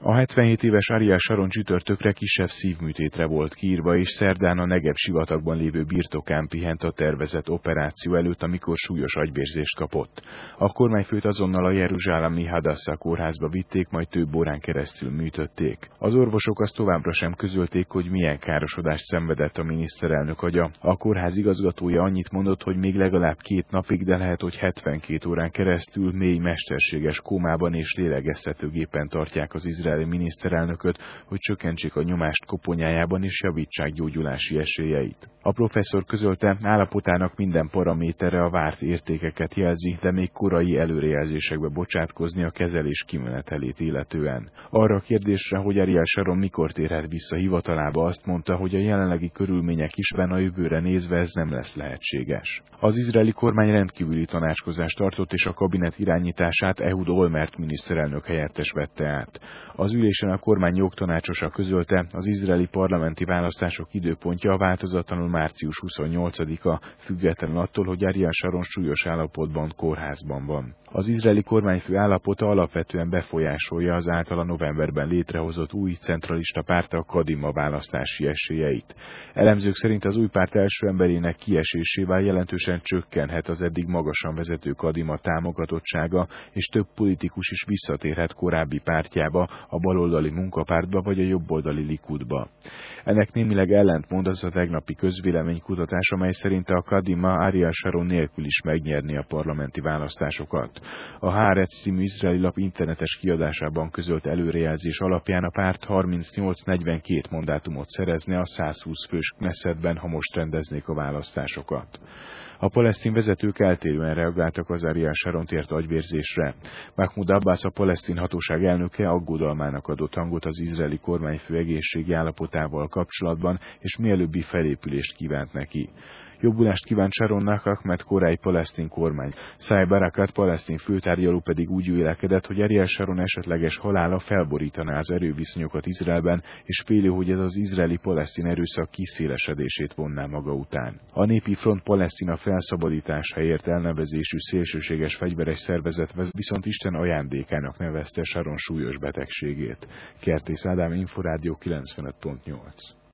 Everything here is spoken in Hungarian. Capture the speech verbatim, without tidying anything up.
A hetvenhét éves Ariel Sharon csütörtökre kisebb szívműtétre volt kiírva, és szerdán a Negev sivatagban lévő birtokán pihent a tervezett operáció előtt, amikor súlyos agyvérzést kapott. A kormányfőt azonnal a jeruzsálemi Hadassah kórházba vitték, majd több órán keresztül műtötték. Az orvosok azt továbbra sem közölték, hogy milyen károsodást szenvedett a miniszterelnök agya. A kórház igazgatója annyit mondott, hogy még legalább két napig, de lehet, hogy hetvenkét órán keresztül mély mesterséges kómában és lélegeztetőgépen tartják az izraeli miniszterelnököt, hogy csökkentsék a nyomást koponyájában és javítsák gyógyulási esélyeit. A professzor közölte, állapotának minden paraméterre a várt értékeket jelzi, de még korai előrejelzésekbe bocsátkozni a kezelés kimenetelét illetően. Arra a kérdésre, hogy Ariel Sharon mikor térhet vissza hivatalába, azt mondta, hogy a jelenlegi körülmények ismerve a jövőre nézve ez nem lesz lehetséges. Az izraeli kormány rendkívüli tanácskozást tartott, és a kabinet irányítását Ehud Olmert miniszterelnök helyettes vette át. Az ülésen a kormány jogtanácsosa közölte, az izraeli parlamenti választások időpontja változatlanul március huszonnyolcadika, függetlenül attól, hogy Ariel Sharon súlyos állapotban kórházban van. Az izraeli kormányfő állapota alapvetően befolyásolja az általa novemberben létrehozott új centralista párt, a Kadima választási esélyeit. Elemzők szerint az új párt első emberének kiesésével jelentősen csökkenhet az eddig magasan vezető Kadima támogatottsága, és több politikus is visszatérhet korábbi pártjába, a baloldali munkapártba vagy a jobboldali Likudba. Ennek némileg ellentmond az a tegnapi közvéleménykutatás, amely szerint a Kadima Ariel Sharon nélkül is megnyerni a parlamenti választásokat. A Haaretz című izraeli lap internetes kiadásában közölt előrejelzés alapján a párt harmincnyolc negyvenkét mandátumot szerezne a százhúsz fős Knessetben, ha most rendeznék a választásokat. A palesztin vezetők eltérően reagáltak az Ariel Sharont ért agyvérzésre. Mahmoud Abbas, a palesztin hatóság elnöke aggodalmának adott hangot az izraeli kormányfő egészségi állapotával kapcsolatban, és mielőbbi felépülést kívánt neki. Jobbulást kívánt Sharonnak Ahmed korai palesztin kormány. Saeb Erekat palesztin főtárgyaló pedig úgy vélekedett, hogy Ariel Sharon esetleges halála felborítaná az erőviszonyokat Izraelben, és féli, hogy ez az izraeli-palesztin erőszak kiszélesedését vonná maga után. A Népi Front Palesztina felszabadítás helyért elnevezésű szélsőséges fegyveres szervezet viszont Isten ajándékának nevezte Sharon súlyos betegségét. Kertész Ádám, Inforádió kilencvenöt pont nyolc.